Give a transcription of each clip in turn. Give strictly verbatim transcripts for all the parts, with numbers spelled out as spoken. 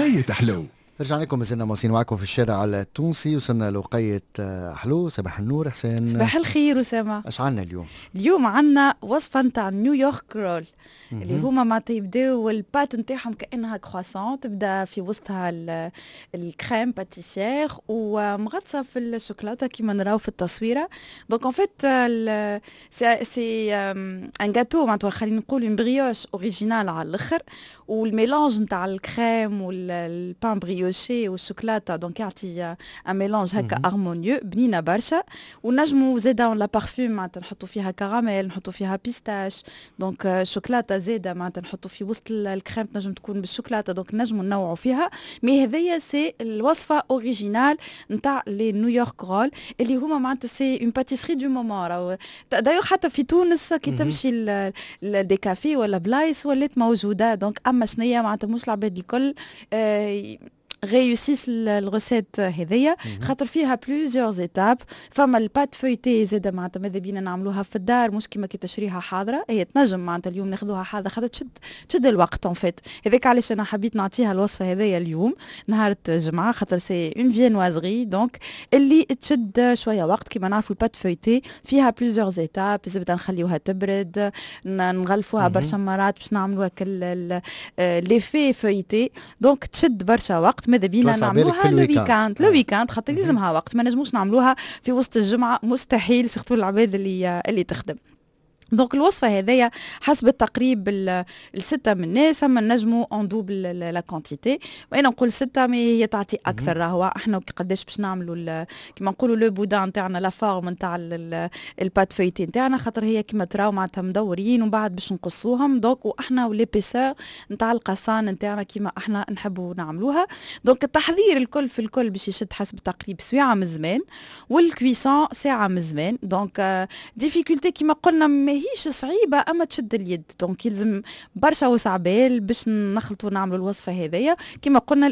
لقية حلو. رجعنا لكم مازلنا موصين معكم في الشارع التونسي. وصلنا لوقية حلو. صباح النور حسين. صباح الخير أسامة. اش عنا اليوم؟ اليوم عنا وصفة نتاع نيويورك رول اللي هما معناتها يبداو البات نتاعهم كأنها كرواسون، تبدا في وسطها الكريم باتيسير ومغطسة في الشوكولاتة كيما نراو في التصويرة. دونك ان فيت سي ان غاتو معناتها خلينا نقولوا ان بريوش اوريجينال على الاخر، والميلانج نتاع الكريم والبان بريوشي والشوكولاتة دونك يعطي ان ميلانج هكا هارمونيو بنينة برشا. ونجموا زاده لا بارفيوم معناتها نحطوا فيها كراميل، نحطوا فيها بيستاش، دونك شوكولاتة زاده معناتها نحطوا في وسط الكريم تنجم تكون بالشوكولاتة، دونك نجموا ننوعوا فيها. مي هذيا سي الوصفة اوريجينال نتاع لي نيويورك رول اللي هما معناتها سي اون باتيسري دو مومون. دايوغ حتى في تونس كي تمشي لدي كافي ولا بلايص ولات موجودة. دونك اما شنيا معناتها مش العباد الكل آه réussissent الغوسيت هذيا خاطر فيها بلوزيور ايتاب. فما البات فويتي زاده معناتها ماذا بينا نعملوها في الدار مش كيما كي تشريها حاضره، هي تنجم معناتها اليوم ناخذوها حاضره خاطر تشد تشد الوقت اون فيت. هذاك علاش انا حبيت نعطيها الوصفه هذيا اليوم نهار الجمعه خاطر سي اون فينوازري دونك اللي تشد شويه وقت. كيما نعرفوا البات فويتي فيها بلوزيور ايتاب، زبده نخليوها تبرد نغلفوها برشا مرات باش نعملوها كل لي في فويتي دونك تشد برشا وقت. ماذا بينا نعملوها لو ويكاند لو ويكاند خاطر لازمها وقت، ما نجموش نعملوها في وسط الجمعه مستحيل سيرتو العباد اللي اللي تخدم. دونك الوصفه هذيا حسب التقريب الستة من الناس، اما نجموا اون دوبل لا كونتيتي. وانا نقول ستة مي هي تعطي اكثر. راهو احنا قداش باش نعملوا كيما نقولوا لو بودان نتاعنا لا فورم نتاع البات فويتي نتاعنا خاطر هي كيما تراو معناتها مدورين ومن بعد باش نقصوهم. دونك واحنا وليبيسور نتاع القصان نتاعنا كيما احنا نحبوا نعملوها. دونك التحضير الكل في الكل باش يشد حسب التقريب ساعه من زمان، والكويسون ساعه من زمان. دونك ديفيكولتي كيما قلنا هيش صعيبة أما تشد اليد. دونك يلزم برشا وسع بال باش نخلطوا نعملوا الوصفة هذيا. كما قلنا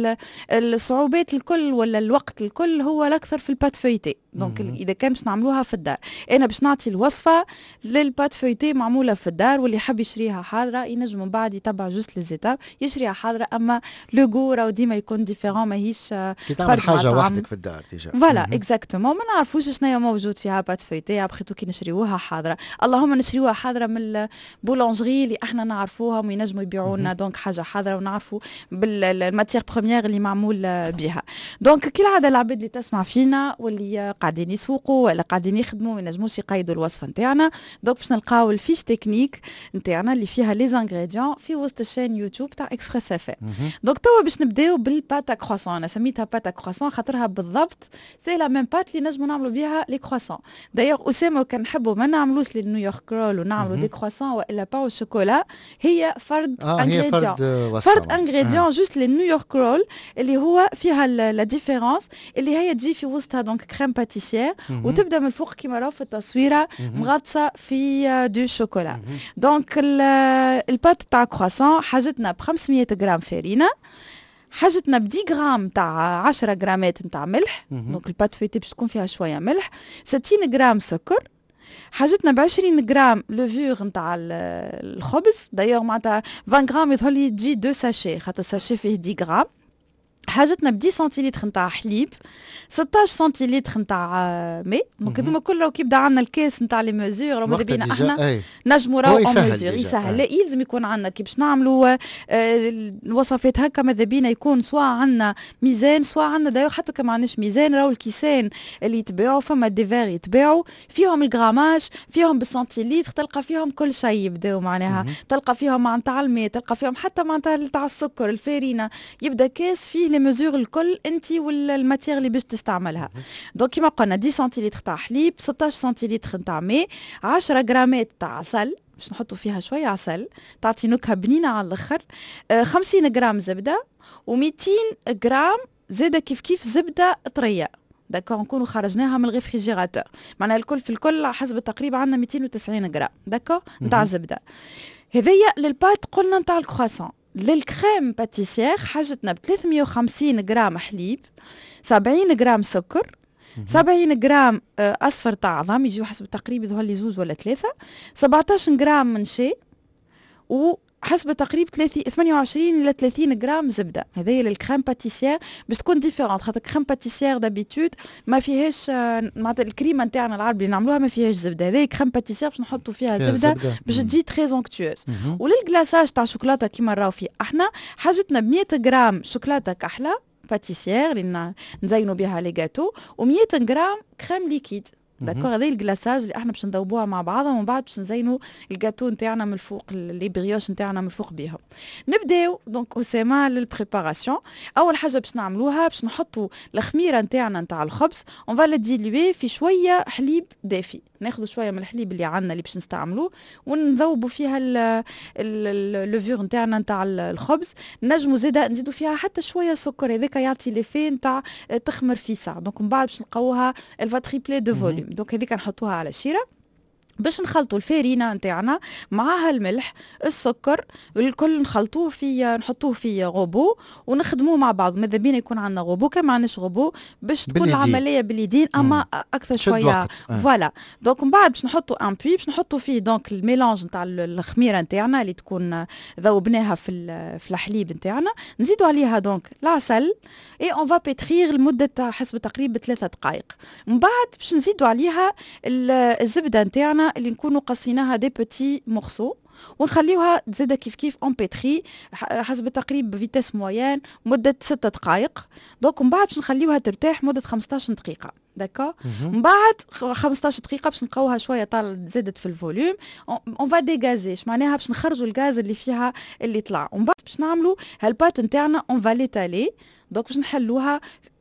الصعوبات الكل ولا الوقت الكل هو الأكثر في البات فويتي. دونك إذا كان باش نعملوها في الدار أنا باش نعطي الوصفة للبات فويتي معمولة في الدار، واللي حاب يشريها حاضرة ينجم من بعد يتبع جوست ليزيتاب يشريها حاضرة. أما لو غو راهو ديما يكون ديفيرون ماهيش كي تعمل حاجة وحدك في الدار تيجا فوالا اكزاكتومون. ما نعرفوش شنو موجود فيها بات فويتي ابخيتو كي نشريوها حاضرة. اللهم نشريوها حاضرة من البولونجري اللي احنا نعرفوهم وينجموا يبيعوا لنا دونك حاجة حاضرة ونعرفوا بالماتيير بروميير اللي معمول بها. دونك كالعادة العباد اللي تسمع فينا واللي قاعدين يسوقوا ولا قاعدين يخدموا ما ينجموش يقيدوا الوصفة نتاعنا. دونك باش نلقاو الفيش تكنيك نتاعنا اللي فيها لي زانغريديون في وسط الشين يوتيوب تاع اكسبريس اف ام. دونك توا باش نبداو بالباتا كرواسون. انا سميتها باتا كرواسون خاطرها بالضبط سي لا ميم بات اللي نجموا نعملوا بها لي كرواسون. دايوغ اسامه كان نحبوا ما نعملوش للنيويورك رول ونعملوا دي كرواسون والا با والشوكولا هي فرد انغريديون آه فرد انغريديون جوست للنيويورك رول اللي هو فيها لا ديفيرونس اللي هي تجي في وسطها دونك كريم باتيسير وتبدا من الفوق كيما راهو في التصويره مغطسه في دو شوكولا. دونك البات تاع كرواسون حاجتنا ب خمسمية غرام فارينه، حاجتنا ب عشرة غرام تاع عشرة غرامات نتاع ملح. دونك البات فويتي باش تكون فيها شويه ملح، ستين غرام سكر، حاجتنا ب عشرين غرام لوفور نتاع الخبز. دايوغ معناتها عشرين غرام يظهر لي تجي دو ساشي خاطر ساشي فيه عشرة غرام. حاجتنا ب عشرة سنتيلتر نتاع حليب، ستطاش سنتيلتر نتاع ماء. دونك هذوما كل راهو كيبدا عندنا الكاس نتاع لي ميزور راهو ماذا بينا احنا نجموا راهو اون ميزور يسهل. لا يلزم يكون عندنا كي باش نعملوا الوصفات هكا ماذا بينا يكون سواء عندنا ميزان سواء عندنا دايوغ حتى كما عندناش ميزان راهو الكيسان اللي يتباعوا فما ديفير يتباعوا فيهم الغراماج فيهم بالسنتيلتر تلقى فيهم كل شيء يبداو معناها تلقى فيهم معناتها الماء تلقى فيهم حتى معناتها تاع السكر الفارينه يبدا كاس فيه لي ميزور الكل انت والماتيير اللي باش تستعملها. دونك كيما قلنا عشرة سنتيلتر تاع حليب، ستطاش سنتيلتر تاع ماء، عشرة غرامات تاع عسل باش نحطوا فيها شويه عسل تعطي نكهه بنينه على الاخر، آه خمسين غرام زبده و200 غرام زاده كيف كيف زبده طريه. داكور نكونوا خرجناها من الريفريجيراتور معناها الكل في الكل حسب التقريب عندنا مئتين وتسعين غرام داكور نتاع زبده. هذيا للبات قلنا نتاع الكرواسون. للكريم باتيسير حاجتنا ب ثلاثمية وخمسين غرام حليب، سبعين غرام سكر، سبعين غرام اصفر تاع عظام يجيو حسب التقريب يظهر لي زوز ولا ثلاثه، سبعطاش غرام من شاي، و حسب تقريب ثمانية وعشرين الى ثلاثين غرام زبده. هذه للكريم باتيسير باش تكون ديفيرونت، خاطر كريم باتيسير دابيتود ما فيهاش معناتها الكريمه نتاعنا العربي اللي نعملوها ما فيهاش زبده. هذه كريم باتيسير باش نحطوا فيها, فيها زبده, زبدة. باش تجي تري زونكتوز. وللكلاصاج تاع شوكولاته كيما نراو فيه احنا حاجتنا ب مية غرام شوكولاته كحله باتيسير اللي نزينوا بها لي جاتو و100 غرام كريم ليكيد. داكور، هذه الكلاصاج اللي احنا باش ندوبوها مع بعضها ومن بعد باش نزينوا الجاتو نتاعنا من الفوق، لي بريوش نتاعنا من الفوق بهم. نبداو دونك اسامه للبريباراسيون. اول حاجه باش نعملوها باش نحطوا الخميره نتاعنا نتاع الخبز، اون فا لا ديلوي في شويه حليب دافي. ناخذ شويه من الحليب اللي عندنا اللي باش نستعملوه ونذوبوا فيها اللوفور نتاعنا نتاع الخبز. نجموا زيدا نزيدوا فيها حتى شويه سكر، هذاك يعطي ليفي نتاع تخمر في ساعه. دونك من بعد باش نلقاوها الفا تريبلي دو فوليوم. دونك هذيك نحطوها على شيره باش نخلطوا الفارينه نتاعنا معاها الملح السكر الكل نخلطوه في نحطوه في غوبو ونخدموه مع بعض. ماذا بينا يكون عندنا غوبو، كان ما عندناش غوبو باش تكون باليدين. العمليه باليدين اما مم. اكثر شويه فوالا. دونك من بعد باش نحطوا ان بوي باش نحطوا فيه دونك الميلانج نتاع الخميره نتاعنا اللي تكون ذوبناها في في الحليب نتاعنا. نزيدوا عليها دونك العسل اي اون فا بيتريغ لمده حسب تقريبا ثلاثة دقائق. من بعد باش نزيدوا عليها الزبده نتاعنا اللي نكونوا قصيناها دي بوتي مورسو ونخليوها تزيد كيف كيف اون بيتري حسب تقريب بفيتاس موين مده ستة دقائق. دونك من بعد باش نخليوها ترتاح مده خمسطاش دقيقه. داكور، من بعد خمسطاش دقيقه باش نلقاوها شويه طال زادت في الفوليوم. اون فا ديغازيش معناها باش نخرجوا الغاز اللي فيها اللي طلع. ومن بعد باش نعملوا هالبات نتاعنا اون فا ليتالي. دونك باش نحلوها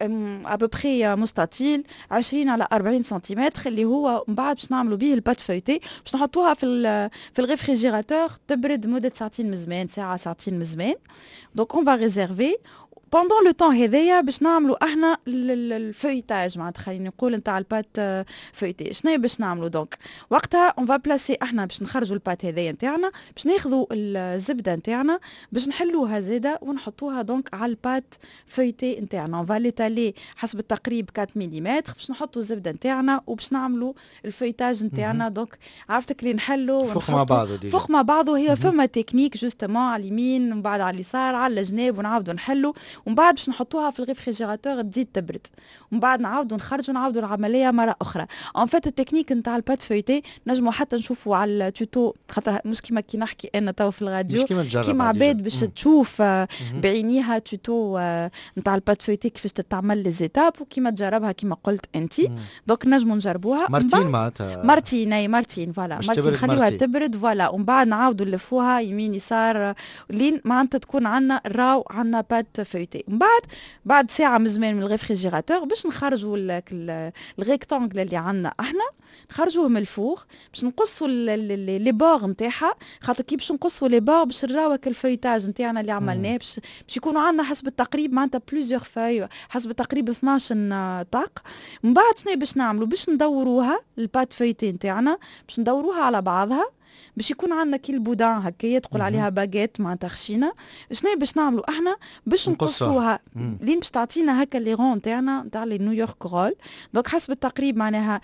ابوبخي مستطيل عشرين على أربعين سنتيمتر اللي هو من بعد باش نعملوا به البات فويتي باش نحطوها في في الريفريجيراتور تبرد مده ساعتين من زمان، ساعه ساعتين من زمان. دونك اون فا ريزيرفي بوندون لو طون هذايا باش نعملوا احنا الفويتاج معناتها خلينا نقول نتاع البات فويتي. شنو باش نعملوا دونك وقتها اون فا بلاسي احنا باش نخرجوا البات هذايا نتاعنا باش ناخذوا الزبده نتاعنا باش نحلوها زاده ونحطوها دونك على البات فويتي نتاعنا. اون فا ليتالي حسب التقريب أربعة ملم باش نحطوا الزبده نتاعنا وباش نعملوا الفويتاج نتاعنا. دونك عرفتك اللي نحلوا فوق مع بعضه دي فوق مع بعضه. هي فما تكنيك جوستومون على اليمين ومن بعد على اليسار على الجناب ونعاودوا نحلوا ومن بعد باش نحطوها في الريفريجيراتور تزيد تبرد ومن بعد نعاودوا نخرجوا نعاودوا العمليه مره اخرى. ان فات التكنيك نتاع البات فويتي نجموا حتى نشوفوا على التوتو خاطر مش كيما كي نحكي انا تو في الراديو كيما عباد باش تشوف بعينيها توتو نتاع البات فويتي كيفاش تتعمل لي زيتاب وكيما تجربها كيما قلت انت. دونك نجموا نجربوها مرتين معناتها مرتين اي مرتين فوالا مرتين خليوها تبرد فوالا ومن بعد نعاودوا نلفوها يمين يسار لين معناتها تكون عندنا راو عندنا بات فويتي. من بعد بعد ساعه من زمان من الريفريجيراتور باش نخرجوا الريكتانجل اللي عندنا احنا نخرجوه من الفوق باش نقصوا لي بور نتاعها خاطر كي باش نقصوا لي بور باش نراوك الفويتاج نتاعنا اللي عملناه باش باش يكونوا عندنا حسب التقريب معناتها بليزيور فاي حسب تقريب اثناش طاق. من بعد شنو باش نعملوا باش ندوروها البات فويتي نتاعنا باش ندوروها على بعضها باش يكون عندنا كي البودان هكايا تقول عليها باجيت معناتها خشينه. شنو باش نعملوا احنا باش نقصوها لين باش تعطينا هكا لي رون تاعنا نتاع لي نيويورك رول. دونك حسب التقريب معناها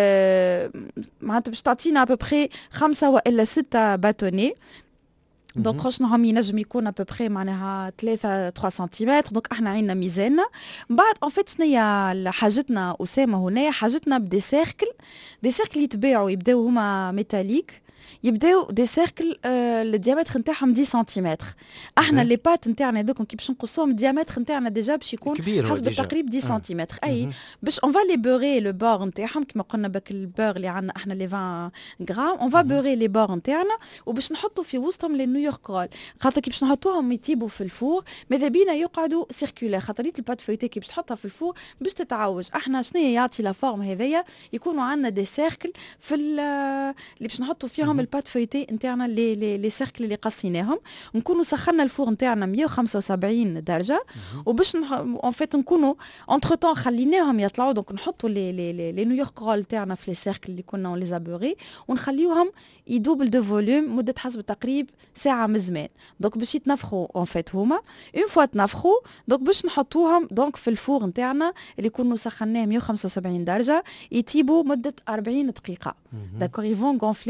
آه معناتها باش تعطينا ابوبخي خمسه والا سته باتوني. دونك خشنهم ينجم يكون ابوبخي معناها ثلاثة ثلاثة سنتيمتر. دونك احنا عندنا ميزاننا. من بعد ان فيت شنيا حاجتنا اسامه هنا حاجتنا بدي سيركل دي سيركل يتباعوا يبداو هما ميتاليك يبداو دي سيركل آه الديامتر نتاعهم عشرة سنتيمتر. احنا لي بات نتاعنا هذوك كي باش نقصوهم الديامتر نتاعنا ديجا باش يكون حسب التقريب عشرة سنتيمتر. اي باش اون فا لي بوري لو بور نتاعهم كما قلنا بك البور اللي عندنا احنا لي عشرين غرام اون فا بوري لي بور نتاعنا وباش نحطوا في وسطهم لي نيويورك رول خاطر كي باش نحطوهم يطيبوا في الفور ماذا بينا يقعدوا سيركولير خاطر البات فويتي كي باش تحطها في الفور باش تتعوج. احنا شنو يعطي لا فورم هذيا يكونوا عندنا دي سيركل في اللي باش نحطوا فيهم البات فويتي نتاعنا لي لي لي سيركل اللي قصيناهم. نكونوا سخنا الفور نتاعنا مية وخمسة وسبعين درجه وباش اون فيت نكونوا انتر طون خليناهم يطلعوا. دونك نحطوا لي لي لي نيويورك رول تاعنا في لي سيركل اللي كنا لي زابوري ونخليوهم يدوبل دو فوليوم مده حسب تقريب ساعه من زمان. دونك باش يتنفخوا اون فيت هما اون فوا تنفخوا دونك باش نحطوهم دونك في الفور نتاعنا اللي كنا سخناه مية وخمسة وسبعين درجه يطيبوا مده أربعين دقيقه. داكور يفون غونفلي هما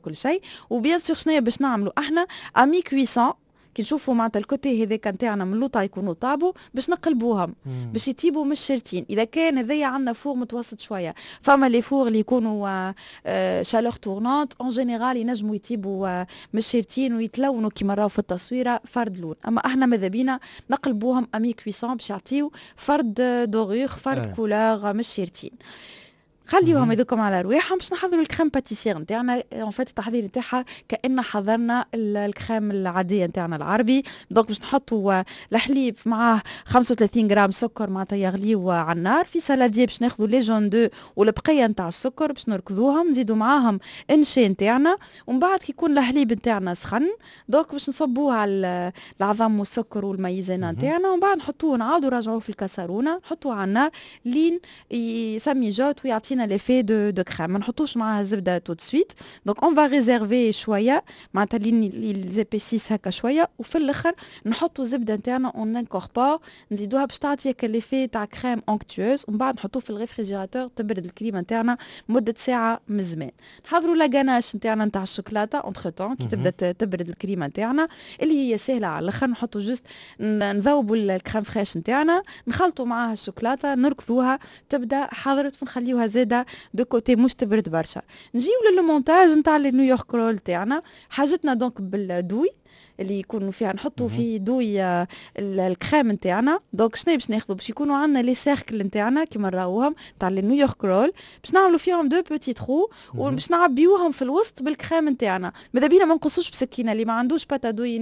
وكل شيء. وبيان سور شنو باش نعملوا احنا امي كويسون كي نشوفوا معناتها الكوتي هذاك نتاعنا من لوطا يكونوا طابوا باش نقلبوهم باش يطيبوا مش شرتين. اذا كان هذايا عندنا فور متوسط شويه، فما لي فور اللي يكونوا شالور تورنونت اون جينيرال ينجموا يطيبوا مش شرتين ويتلونوا كيما راهو في التصويره فرد لون. اما احنا ماذا بينا نقلبوهم امي كويسون باش يعطيو فرد دوغور فرد آه. كولور مش شرتين. خليوهم يذوقهم على رواحهم باش نحضروا الكريم باتيسير نتاعنا. اون فيت التحضير نتاعها كأن حضرنا الكريم العاديه نتاعنا العربي. دونك باش نحطوا الحليب معاه خمسة وثلاثين غرام سكر معناتها يغليو على النار. في سالاديه باش ناخذوا لي جون دو والبقيه نتاع السكر باش نركضوهم، نزيدوا معاهم انشي نتاعنا. ومن بعد كي يكون الحليب نتاعنا سخن دونك باش نصبوه على العظم والسكر والميزانه نتاعنا، ومن بعد نحطوه نعاودوا نراجعوه في الكاسرونه نحطوه على النار لين يسمي جوت ويعطينا l'effet de, de crème. ما نحطوش معاها الزبده tout de suite. donc on va réserver شويه معناتها لين زيبيسيس هكا شويه، وفي الاخر نحطوا الزبده نتاعنا اون انكوربور نزيدوها باش تعطي هكا ليفي تاع كريم اونكتوز، ومن بعد نحطوه في الريفريجيراتور تبرد الكريمه نتاعنا مده ساعه من زمان. نحضروا لا غاناش نتاعنا نتاع الشوكولاته اونتر طون كي تبدا تبرد الكريمه نتاعنا اللي هي سهله على الاخر. نحطوا جوست نذوبوا الكريم فريش نتاعنا نخلطوا معاها الشوكولاته نركضوها تبدا حضرت ونخليوها زاده دو كوتي مش تبرد برشا. نجيو للمونتاج نتاع النيويورك رول تاعنا. حاجتنا دونك بالدوي اللي يكونوا فيها نحطوا في دوي الكريم نتاعنا. دونك شنو باش ناخذوا باش يكونوا عندنا لي سيركل نتاعنا كيما نراوهم تاع النيويورك رول باش نعملوا فيهم دو بوتي ترو وباش نعبيوهم في الوسط بالكريم نتاعنا. ماذا بينا ما نقصوش بسكينه. اللي ما عندوش باتا دوي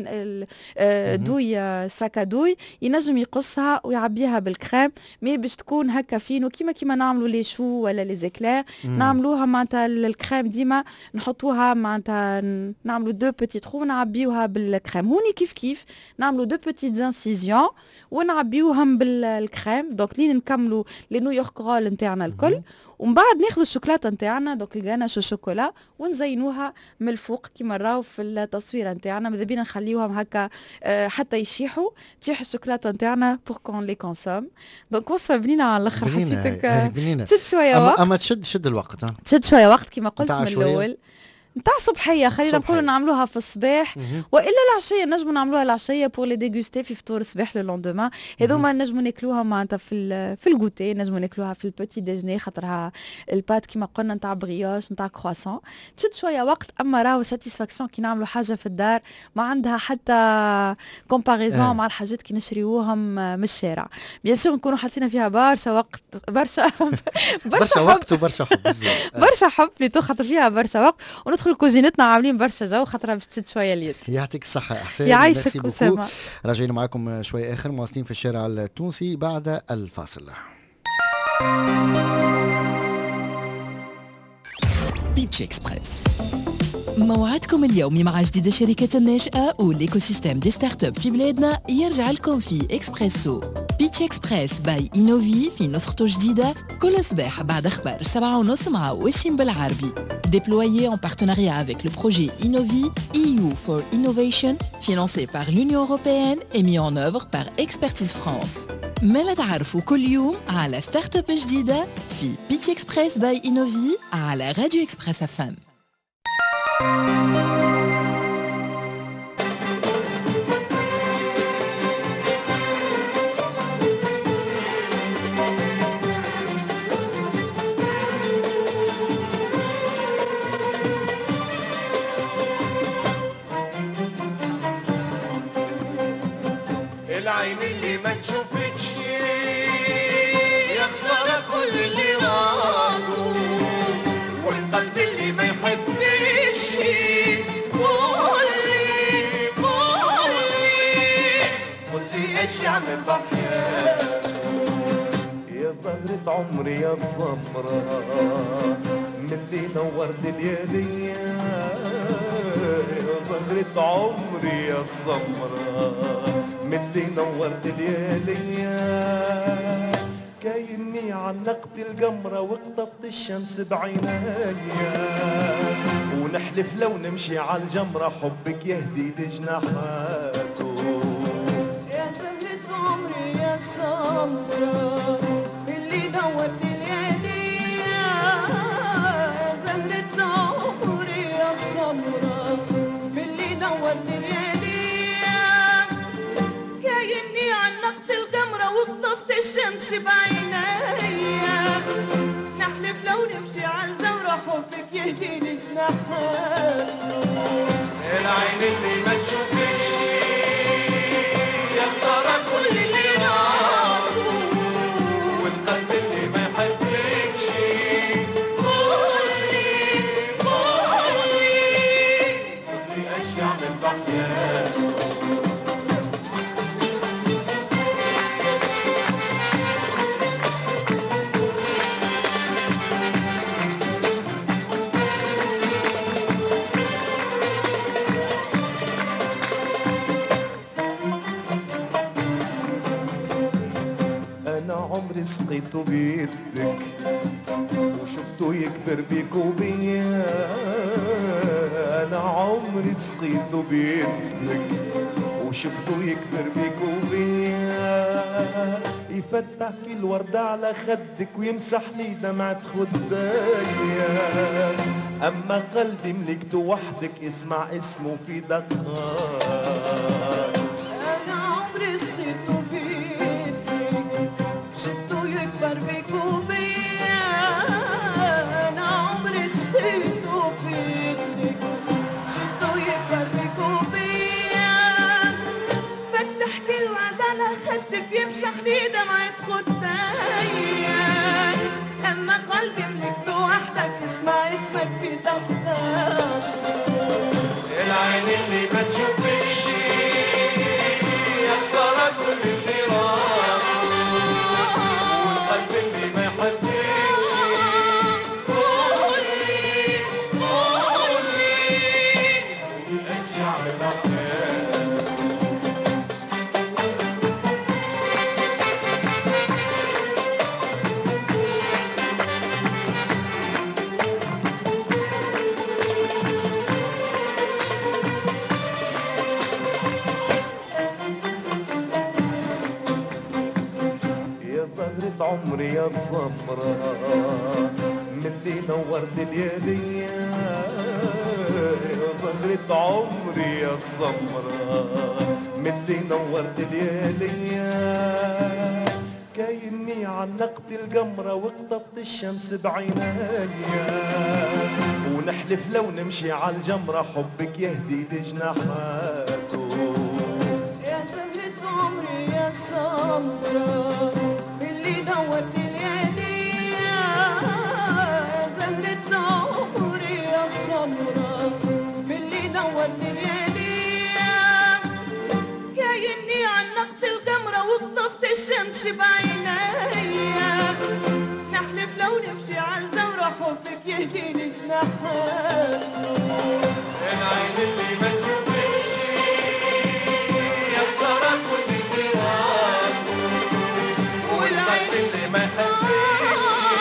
دوي ساكا دوي ينجم يقصها ويعبيها بالكريم مي باش تكون هكا فينو كيما كيما نعملوا لي شو ولا لي زيكلير نعملوها معناتها الكريم ديما نحطوها معناتها نعملوا دو بوتي ترو ونعبيوها بال الكريم. هوني كيف كيف نعملوا دو بوتيت انسيزيون ونعبيوهم بالكريم. دونك لين نكملوا لي نيويورك رول نتاعنا الكل، ومن بعد ناخذ الشوكولاته نتاعنا دونك الغاناش الشوكولا ونزينوها من الفوق كيما راهو في التصويره نتاعنا. ماذا بينا نخليوهم هكا أه حتى يشيحوا تشيح الشوكولاته نتاعنا بور كون لي كونسوم. دونك وصفه بنينه على الاخر. حسيتك تشد شويه وقت اما تشد شد الوقت ها تشد شويه وقت كيما قلت من الاول نتاع صبحيه. خلينا نقولوا نعملوها في الصباح والا العشيه. نجموا نعملوها العشيه بور لي ديغوستي في فطور الصباح لو لوندومان. هذوما نجموا ناكلوها معناتها في في الغوتي، نجموا ناكلوها في البوتي ديجني خاطرها البات كيما قلنا نتاع بريوش نتاع كرواسون. تشد شويه وقت اما راهو ساتيسفاكسيون كي نعملوا حاجه في الدار ما عندها حتى كومباريزون آه. مع الحاجات كي نشريوهم من الشارع. بيان سور نكونوا حاطين فيها برشا وقت برشا برشا وقت وبرشا حب برشا حب لي خاطر فيها برشا وقت. وندخل كوزينتنا عاملين برشا جو خاطرها باش تشد شويه اليد. يعطيك الصحه احسان. يعيشك وسامة. راجعين معكم شويه اخر مواصلين في الشارع التونسي بعد الفاصل. بيتش اكسبريس موعدكم اليومي مع جديد الشركات الناشئة والإيكو سيستم دي ستارت اب في بلادنا يرجع لكم في إكسبريسو. بيتش إكسبريس باي إينوفي في نسخته جديدة كل صباح بعد أخبار سبعة ونص مع وسيم بالعربي. Déployé en partenariat avec le projet Innovi E U for Innovation, financé par l'Union européenne et mis en œuvre par Expertise France. ملا تعرفوا كل يوم على ستارت اب جديدة في بيتش إكسبريس باي إينوفي على راديو إكسبريس اف ام. العين اللي ما تشوفكش يخسر كل اللي راضو، والقلب اللي ما يحبكش قولي قولي قولي ايش يعمل بحياته. يا زهرة عمري يا الصبرة من اللي نورت الليالي، يا زهرة عمري يا الصبرة من اللي نورت الليالي. كايني علقت القمرة وقطفت الشمس بعينيا، ونحلف لو نمشي على الجمرة حبك يهدي لجناحاته. يا زهرة عمري يا الصبرة اللي نورت الليالي، يا زهرة عمري يا الصبرة الليالية كايني علقت القمرة وقطفت الشمس بعينيا نحلف لو نمشي عالجمرة حبك يهديني جناحها العين اللي ما تشوفكش يا خسارة كل اللي راحوا والقلب اللي ما يحبكش قولي قولي قولي ايش يعمل بحياته عمري سقيته بيدك وشفته يكبر بيك وبيا انا عمري سقيته بيدك وشفته يكبر بيك وبيا يفتح كل وردة على خدك ويمسح لي دمعة خدايا اما قلبي ملكته وحدك اسمع اسمه في دقات انا عمري سقيته شفته يكبر بيك وبيا انا عمري سقيته بيدك شفته يكبر بيك وبيا فتح كل وعد على خدك يمسح لي دمعة خدايا اما قلبي ملكته وحدك اسمع اسمك في دقات العين اللي ما تشوفكش يا خسارة كل اللي راح عمري يا الصفراء من اللي نورت الليالية يا زهرة عمري يا الصفراء من اللي نورت الليالية كايني علقت القمرة وقطفت الشمس بعينيا ونحلف لو نمشي عالجمرة حبك يهدي لجناحاته يا زهرة عمري يا الصفراء نورت الليالية يا زهرة عمري يا السمراء باللي نورت الليالية كايني علقت القمرة وقطفت الشمس بعينيا نحلف لو نمشي عالجمرة حبك يهديني جناحها العين اللي ما تشوفكش يا خسارة كل اللي راح والقلب اللي ما يحبكش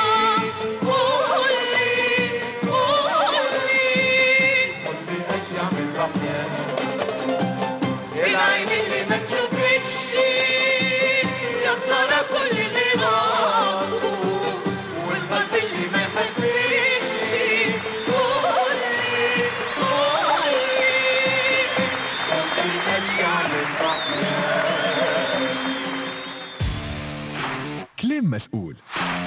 قولي قولي قولي ايش يعمل بحياته العين اللي ما تشوفكش يا خسارة كل اللي راحوا والقلب اللي ما يحبكش قولي قولي قولي ايش يعمل بحياته كلام مسؤول.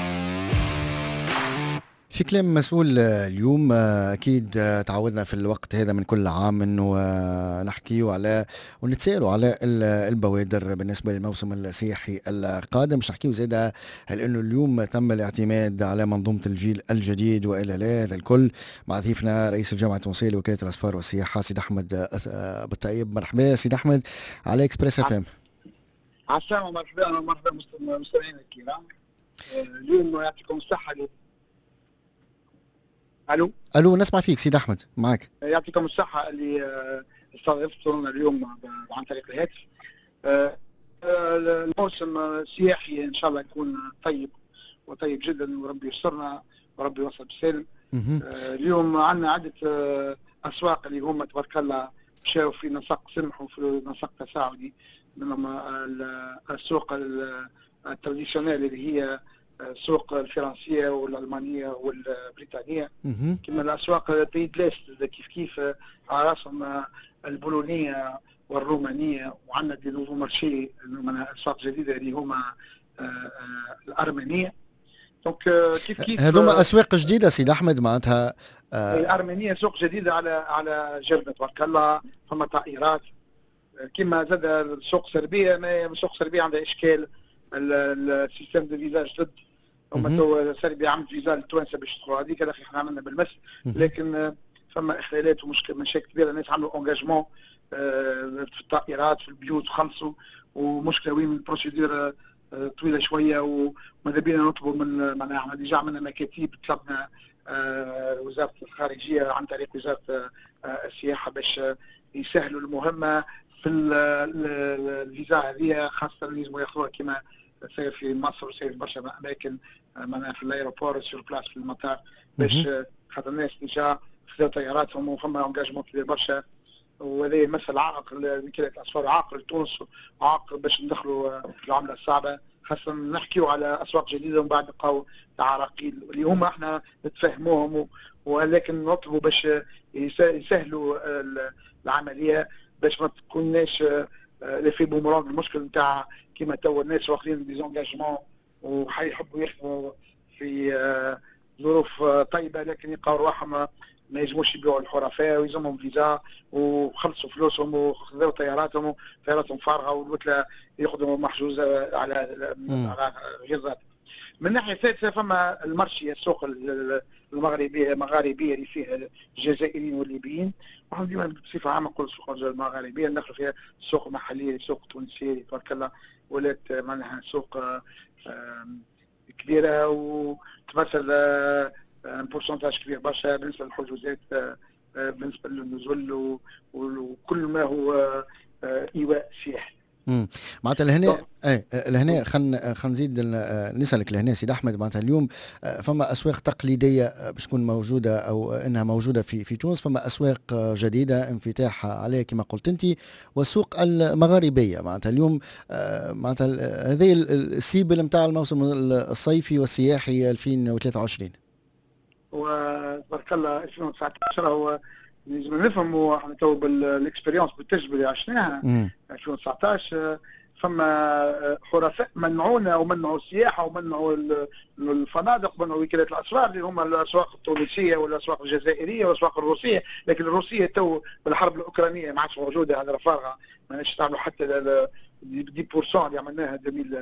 في كلام مسؤول اليوم. أكيد تعودنا في الوقت هذا من كل عام أنه نحكيه على ونتسألوا على البوادر بالنسبة للموسم السياحي القادم. مش نحكيه زيادة هل أنه اليوم تم الاعتماد على منظومة الجيل الجديد وإلا لا. هذا الكل مع ضيفنا رئيس الجامعة التونسية لوكالة الأسفار والسياحة سيد أحمد بالطيب. مرحبا سيد أحمد على إكسبريس اف ام. عسلامة مرحبا مرحبا مستمعينا الكرام. اليوم يعطيكم الصحة. الو الو نسمع فيك سيد احمد معك. يعطيكم الصحه اللي استضفتونا اليوم عن طريق الهاتف. الموسم السياحي ان شاء الله يكون طيب وطيب جدا وربي يسترنا وربي يوصل بالسلم. اليوم عندنا عده اسواق اللي هم تبارك الله مشاو في نسق سمح وفي نسق تساعدي، منهم السوق التراديسيونيل اللي هي السوق الفرنسيه والالمانيه والبريطانيه، كما الاسواق البي دليست كيف كيف على راسهم البولونيه والرومانيه، وعندنا دي نوفو مارشي اسواق جديده اللي هما الارمينيه. دونك كيف كيف هذوما اسواق جديده سيد احمد معناتها. آه الارمينيه سوق جديده على على جربه تبارك الله، فما طائرات كما زاد سوق صربيه. ما سوق صربيه عندها اشكال السيستم دو فيزا جدد، هما تو صربيا عملت فيزا للتوانسه باش يدخلوا، هذيك الاخي احنا عملنا بالمس، لكن فما اخلالات ومشكل مشاكل كبيره. الناس عملوا انجاجمون في الطائرات في البيوت خلصوا، ومشكله وين البروسيدور طويله شويه، وماذا بينا نطلبوا من معناها احنا ديجا عملنا مكاتيب، طلبنا وزاره الخارجيه عن طريق وزاره السياحه باش يسهلوا المهمه في الفيزا هذه، خاصه اللي لازم ياخذوها كما تصير في مصر وتصير في برشا اماكن معناها في الايروبور سور بلاس في المطار، باش خاطر الناس ديجا خذوا طياراتهم وفما انجاجمون كبير برشا. وهذا مثل عائق وكاله الاسفار، عائق لتونس وعائق باش ندخلوا في العمله الصعبه، خاصه نحكيو على اسواق جديده ومن بعد نلقاو العراقيل اللي هما احنا نتفاهموهم، ولكن نطلبوا باش يسهلوا العمليه باش ما تكونش لافي بومرانغ. المشكل نتاع كيما توا الناس واخدين ديزونجاجمون وحيحبوا يخدموا في ظروف طيبه، لكن يلقاو رواحهم ما يجموش يبيعوا الحرفاء ويلزمهم فيزا وخلصوا فلوسهم وخذوا طياراتهم طياراتهم فارغه والوتله ياخذوا محجوزه على على غيرات. من ناحيه ثالثه فما المرشيه السوق المغربيه المغاربيه اللي فيها الجزائريين والليبيين، وحنا ديما بصفه عامه نقول السوق المغاربيه ندخلوا فيها السوق المحليه السوق التونسيه تبارك الله ولات معناها سوق كبيره وتمثل بورسنتاج كبير برشا بالنسبه للحجوزات، بالنسبه للنزول وكل ما هو ايواء سياحي. امم معناتها لهنا اي لهنا خلينا خلينا نزيد نسالك لهنا سيد احمد. معناتها اليوم فما اسواق تقليديه باش تكون موجوده او انها موجوده في في تونس، فما اسواق جديده انفتاح عليها كما قلت انت، والسوق المغاربيه. معناتها اليوم معناتها هذه السيبل نتاع الموسم الصيفي والسياحي ألفين وثلاثة وعشرين. وتبارك الله ألفين وتسعة عشر هو لازم نفهموا احنا تو بالاكسبيريونس بالتجربه اللي عشناها ألفين وتسعة عشر فما حرفاء منعونا ومنعوا السياحه ومنعوا الفنادق ومنعوا وكالات الاسواق اللي هما الاسواق التونسيه والاسواق الجزائريه والاسواق الروسيه، لكن الروسيه تو بالحرب الاوكرانيه ما عادش موجوده، هذا فارغه ما نش تعملوا حتى عشرة بالمئة اللي عملناها ألفين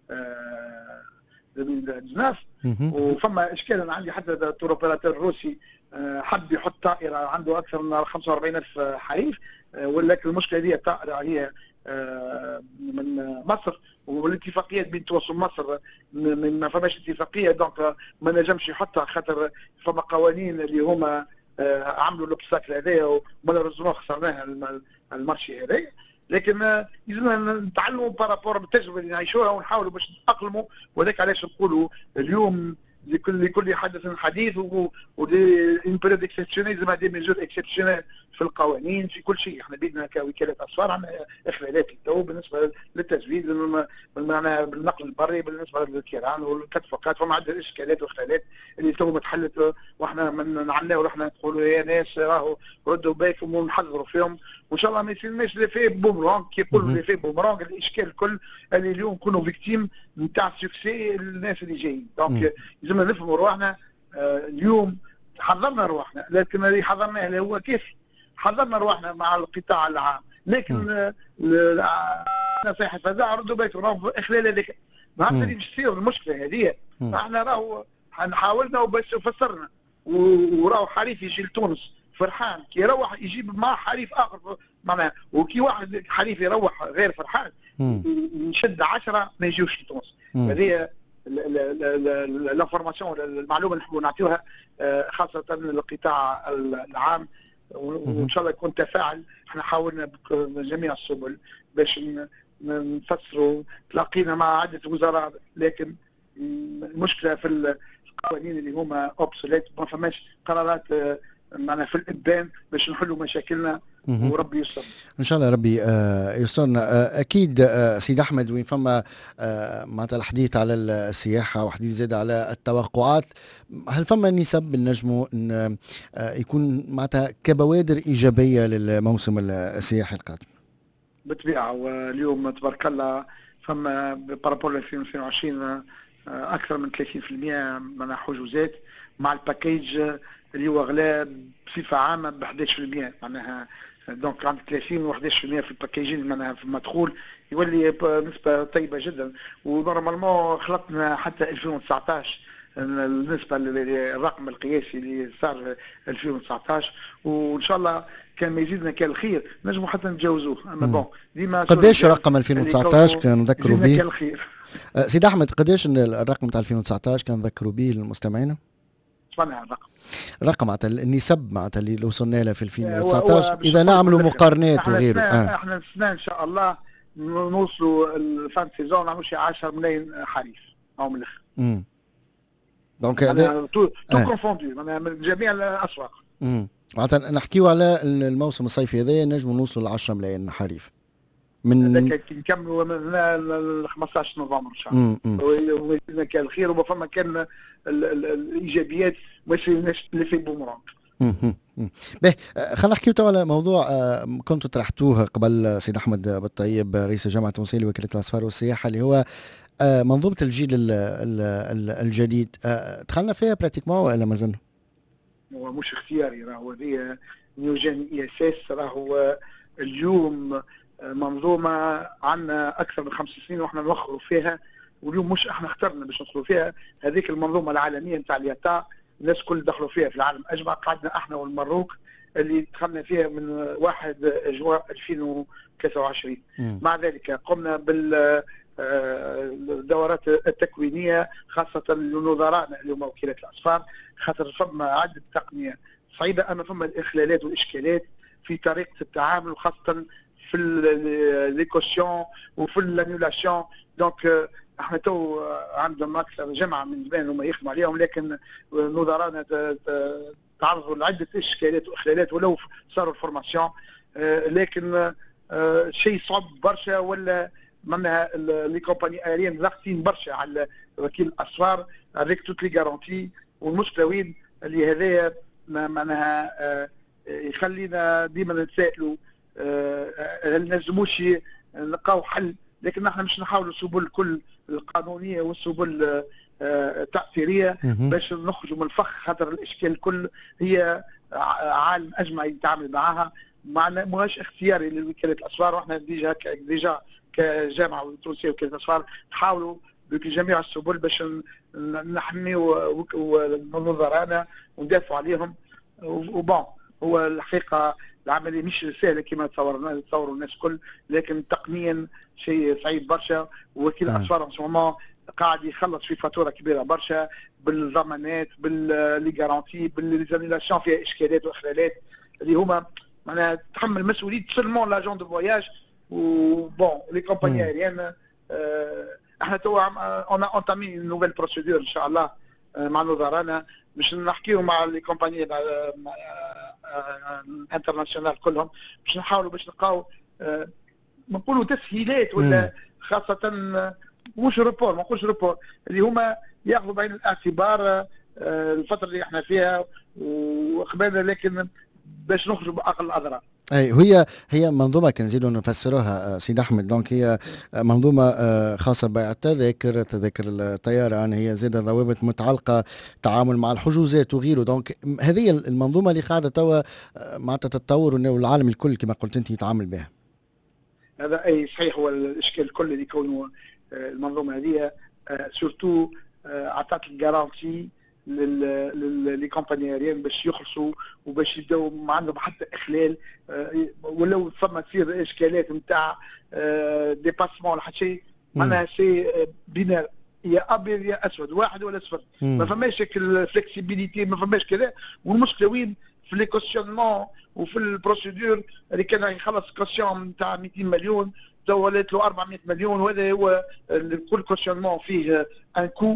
وتسعطاش. وفما اشكال انا عندي حتى تور اوبيراتور روسي حب يحط طائره عنده اكثر من خمسة وأربعين ألف حريف، ولكن المشكله دي الطائره هي من مصر والاتفاقيات بين تونس ومصر ما فماش اتفاقيه، دونك ما نجمش يحطها خاطر فما قوانين اللي هما عملوا الاوبستاكل هذايا ومالوريزمون خسرناها المارشي هذايا. لكن لازمنا نتعلموا بارابور بالتجربه اللي نعيشوها ونحاولوا باش نتاقلموا، وذاك علاش نقولوا اليوم لكل لكل حدث حديث ودي ان بيريود اكسبسيونيل لازم دي ميزور اكسبسيونيل في القوانين في كل شيء. احنا بيدنا كوكاله اسفار عندنا اخلالات تو بالنسبه للتزويد معناها بالنقل البري بالنسبه للكيران والكتفقات، فما عندنا اشكالات واختلالات اللي تو متحلت، واحنا من نعناو احنا نقولوا يا ناس راهو ردوا بالكم ونحذروا فيهم، وان شاء الله ما يصيرناش لي في بومرانغ كي يقولوا لي في بومرانغ الاشكال الكل اللي اليوم نكونوا فيكتيم نتاع سكسي الناس اللي جايين. دونك لازم نفهموا رواحنا اليوم حضرنا رواحنا، لكن اللي حضرناه اللي هو كيف حضرنا رواحنا مع القطاع العام، لكن نصيحه فزاع ردوا بالكم اخلال هذيك ما عرفتش باش تصير المشكله هذه. احنا راهو حاولنا وباش فسرنا وراهو حريف يجي لتونس فرحان كي يروح يجيب معاه حريف اخر معناها، وكي واحد حريف يروح غير فرحان نشد عشرة ما يجيوش لتونس. هذه الانفورماسيون المعلومه اللي نحبوا نعطيوها خاصه للقطاع العام، وان شاء الله يكون تفاعل. احنا حاولنا بجميع السبل باش نفسروا، تلاقينا مع عده وزراء، لكن المشكله في القوانين اللي هما اوبسوليت، ما فماش قرارات معنا في الابان باش نحلوا مشاكلنا وربي يستر ان شاء الله ربي يسترنا. اكيد سيد احمد، وين فما معناتها الحديث على السياحه وحديث زاد على التوقعات، هل فما نسب نجموا ان يكون معناتها كبوادر ايجابيه للموسم السياحي القادم؟ بالطبيعه، واليوم تبارك الله فما بارابور ألفين واثنين وعشرين اكثر من ثلاثين بالمئة من حجوزات مع الباكيج اللي هو غلا بصفه عامه ب أحد عشر بالمئة، معناها دونك عندك ثلاثين و أحد عشر بالمئة في الباكيجين معناها في المدخول، يولي نسبه طيبه جدا. ونورمالمون خلطنا حتى ألفين وتسعطاش النسبه للرقم القياسي اللي صار ألفين وتسعطاش، وان شاء الله كان ما يزيدنا كان الخير نجموا حتى نتجاوزوه. اما بون ديما قداش رقم ألفين وتسعطاش كان نذكروا به؟ كان الخير. سيد احمد، قداش الرقم تاع ألفين وتسعطاش كان نذكروا به للمستمعين؟ صنع الرقم الرقم معناتها النسب معناتها اللي وصلنا لها في ألفين وتسعطاش اذا نعملوا مقارنات وغيره. آه. احنا السنه ان شاء الله نوصلوا الفان سيزون نعملوا شي عشرة ملايين حريف او من الاخر. امم دونك هذا تو تو كونفوندو معناها من جميع الاسواق. امم معناتها نحكيو على الموسم الصيفي هذا نجموا نوصلوا ل عشرة ملايين حريف من هذاك نكملوا من ل خمسطاش نوفمبر ان شاء الله. ويزيدنا كان الخير وما فما كان الايجابيات ماشي اللي في بومرانج. باهي، خلينا نحكيو تو على موضوع كنتوا طرحتوه قبل سيد احمد بالطيب رئيس الجامعه التونسيه لوكاله الاسفار والسياحه، اللي هو منظومه الجيل الجديد. دخلنا فيها براتيكمون ولا ما زلنا؟ هو مش اختياري، راهو هذه نيوجين اساس. راهو اليوم منظومه عندنا اكثر من خمس سنين واحنا نوخروا فيها، واليوم مش احنا اخترنا باش ندخلوا فيها. هذيك المنظومه العالميه نتاع الياتا الناس كل دخلوا فيها في العالم اجمع، قعدنا احنا والمروك اللي دخلنا فيها من واحد جوان ألفين وثلاثة وعشرين. مع ذلك قمنا بال الدورات التكوينيه خاصه لنظرائنا اليوم وكاله الاسفار، خاطر فما عده تقنيه صعيبه، اما فما الاخلالات والاشكالات في طريقه التعامل، وخاصه في ليكوسيون وفي الانيولاسيون. دونك احنا تو عندهم اكثر جمعه من زمان هما يخدموا عليهم، لكن نظرانا تعرضوا لعده اشكالات واخلالات ولو صاروا الفورماسيون، لكن شيء صعب برشا. ولا معناها لي كومباني ايريان ضاغطين برشا على وكيل الاسفار افيك توت لي غارونتي. والمشكله وين اللي هذايا معناها يخلينا ديما نتسائلوا هل نجموش نلقاو حل، لكن نحن مش نحاولوا السبل الكل القانونيه والسبل التاثيريه باش نخرجوا من الفخ، خاطر الاشكال الكل هي عالم اجمع يتعامل معها، معنا ماهوش اختياري لوكاله الاسفار. واحنا ديجا ديجا كجامعه تونسيه وكاله الاسفار نحاولوا بجميع السبل باش نحميوا نظرانا وندافعوا عليهم. وبون هو الحقيقه العمليه مش سهله كما تصورنا تصوروا الناس الكل، لكن تقنيا شيء صعيب برشا. وكيل الاسفار ان سومون قاعد يخلص في فاتوره كبيره برشا بالضمانات باللي غارونتي بالزانيلاسيون فيها اشكالات واخلالات اللي هما معناها تحمل مسؤوليه سلمون لاجون دو فواياج. وبون لي كومباني ايريان احنا تو اون اونتامي نوفيل بروسيدور ان شاء الله مع نظرانا باش نحكيو مع لي كومباني انترناسيونال كلهم باش نحاولوا باش نلقاو نقولوا تسهيلات ولا خاصه مش ريبور ما نقولش ريبور اللي هما ياخذوا بعين الاعتبار الفتره اللي احنا فيها وقبلنا، لكن باش نخرجوا باقل الاضرار. اي هي هي منظومه كنزيدوا نفسروها سيد احمد. دونك هي منظومه خاصه ببيع التذاكر، تذاكر الطيران، هي زاد ضوابط متعلقه تعامل مع الحجوزات وغيره. دونك هذه المنظومه اللي قاعده توا معناتها تتطور والعالم الكل كما قلت انت يتعامل بها. هذا اي صحيح، هو الاشكال الكل اللي كونه المنظومه هذه سورتو عطات الجارانتي للي كومباني ايريان باش يخلصوا وباش يبداو ما عندهم حتى اخلال، ولو ثم تصير اشكالات نتاع ديباسمون ولا حتى شيء معناها شيء بينار يا ابيض يا اسود، واحد ولا صفر، ما فماش الفلكسيبيليتي، ما فماش كذا. والمشكله وين؟ في لي كوستيونمون وفي البروسيدور اللي كان يخلص كوستيون نتاع مئتين مليون تو ولات له أربعمئة مليون، وهذا هو كل كوستيونمون فيه ان كو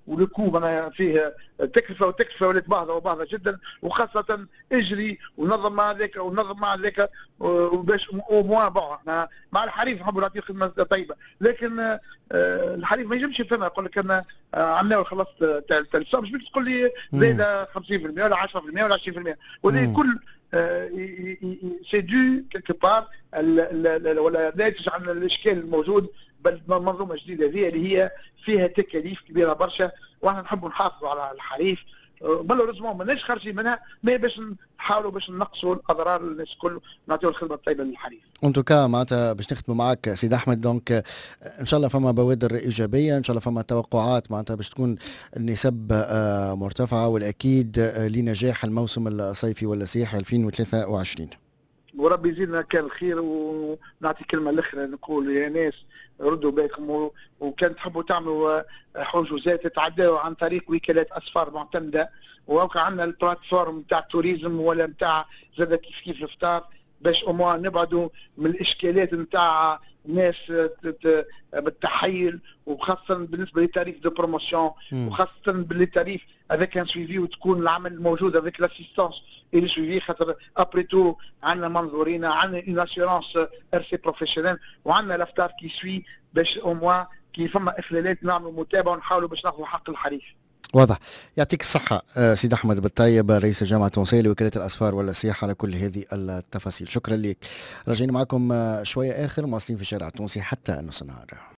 ولكو معناها فيه تكلفه وتكلفه ولات بعضها وبعضها جدا، وخاصه اجري ونظم مع ذاك ونظم مع ذاك وباش او موان بون مع الحريف نحبوا نعطيه خدمه طيبه، لكن الحريف ما ينجمش يفهمها يقول لك انا عملنا وخلصت تاع الصوم، مش باش تقول لي زايده خمسين بالمئة ولا عشرة بالمئة ولا عشرين بالمئة، وهذا كل سي دو كيلكو بار ولا ناتج عن الاشكال الموجود بالمنظومه الجديده هذه اللي هي فيها تكاليف كبيره برشا، واحنا نحبوا نحافظوا على الحريف مالوريزمون ماناش خارجين منها، ما باش نحاولوا باش نقصوا الاضرار للناس الكل ونعطيو الخدمه الطيبه للحريف. ان توكا معناتها باش نختموا معك سيد احمد، دونك ان شاء الله فما بوادر ايجابيه، ان شاء الله فما توقعات معناتها باش تكون النسب مرتفعه والاكيد لنجاح الموسم الصيفي والسياحي ألفين وثلاثة وعشرين. وربي يزيدنا كان الخير. ونعطي كلمه الاخرى نقول يا ناس ردوا بالكم، وكان تحبوا تعملوا حجوزات تتعداوا عن طريق وكالات اسفار معتمده، وهوكا عندنا البلاتفورم نتاع التوريزم ولا نتاع زاد كيف كيف الفطار باش او نبعدوا من الاشكالات نتاع ناس بالتحيل، وخاصه بالنسبه للتاريف دو بروموسيون، وخاصه بالتاريف هذاك ان سويفي وتكون العمل موجود افيك لاسيستونس اي لو سويفي، خاطر ابري تو عندنا منظورينا، عندنا اون اسيورونس ار سي بروفيسيونيل، وعندنا الافطار كي سوي باش او موان كي فما اخلالات نعملوا متابعه ونحاولوا باش ناخذوا حق الحريف. واضح. يعطيك الصحة سيد أحمد بالطيب رئيس الجامعة التونسية لوكالة الأسفار والسياحة على كل هذه التفاصيل. شكرا لك. راجعين معكم شوية آخر مواصلين في الشارع التونسي حتى نص النهار.